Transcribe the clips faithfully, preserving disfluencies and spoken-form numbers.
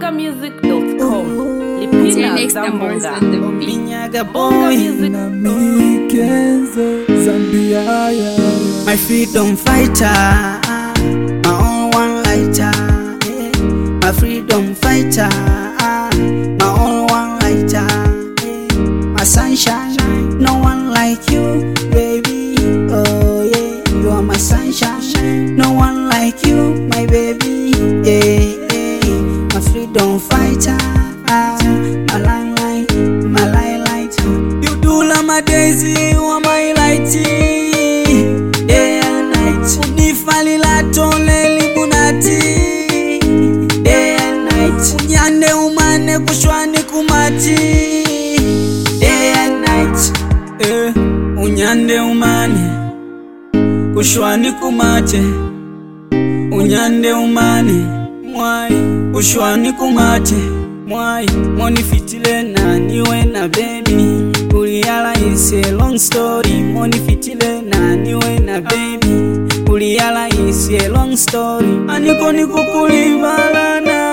mbonga music dot com. Lipina Zambonga. Minyaga boy na Mikenzo Zambia. My freedom fighter, my own one lighter. My freedom fighter, my own one lighter. My sunshine, no one like you, baby. Oh yeah, you are my sunshine, no one like you, my baby. Yeah, yeah. My freedom fighter, my line light, my line light. You do la my daisy, you are my lighty. Day and night, unifali la tole libunati. Day and night, unyande umane kushwani kumati. Day and night, eh, unyande umane kushwani kumate. Unyande umane mwai kushwani kumate. Mwai moni fitile na niwe na baby. Uliala is a long story. Moni fitile na niwe na baby. Uliala is a long story. Aniko niku kulibalana,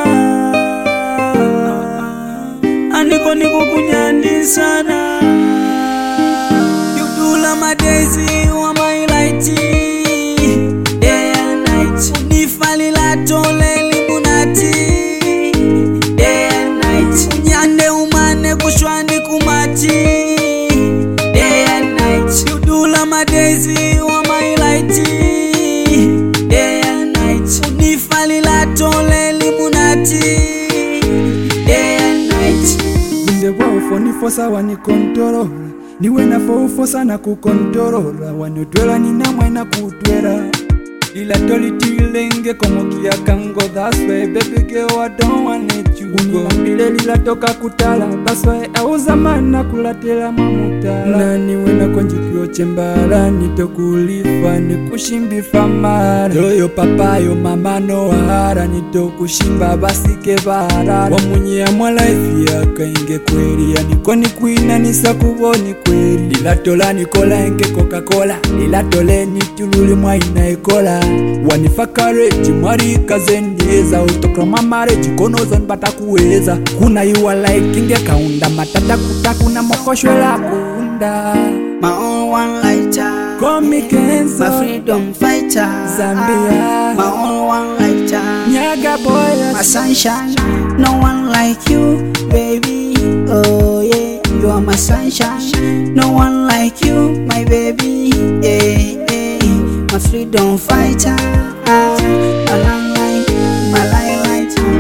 aniko niku kunyandi sana. You do la my daisy, you are my lighty. Day and night, unifali la tole libunati. Day and night, unyande umane kushwani kumati. Day and night, you do la my daisy, you are my lighty. Day and night, unifali la tole libunati. Day and night. Nde wao foni fosa wani kontrola. Niwe na fo fosa na kukontrola. Wanotwela nina mwana kutwela. Ila toli tilenge como kia kango. That's why baby girl I don't want let you go. Unilambile lila toka kutala. That's why auza mana kulatela mamuta. Na niwe na konjikio chembala. Nitokulifa nikushimbifa mara. Yoyo papa yo mama no hara. Nitokushimba basike barara. Wamunye ya mwa life ya kainge kweli. Ya nikoni kuina nisa kuboni kweli. Lila tola nikola enke Coca-Cola. Lila tole nitululi mwa ina ekola. Wanifakare jimari kazendeza. Utokrama mare jikonoza nbata kuweza. Kuna yuwa like inge kaunda. Matata kutakuna mokoshwela kuunda. My own one lighter. Call me Kenzo, my freedom fighter. Zambia. My own one lighter. Nyaga boy, my sunshine, no one like you, baby. Oh yeah, you are my sunshine, no one like you, my baby. Yeah, yeah. My freedom fighter, my line light, my line light.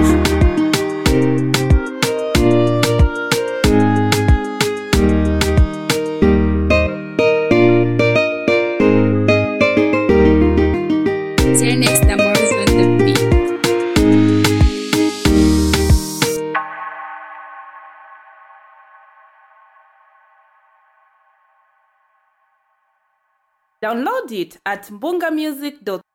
Your next number is on the beat. Download it at mbonga music dot com.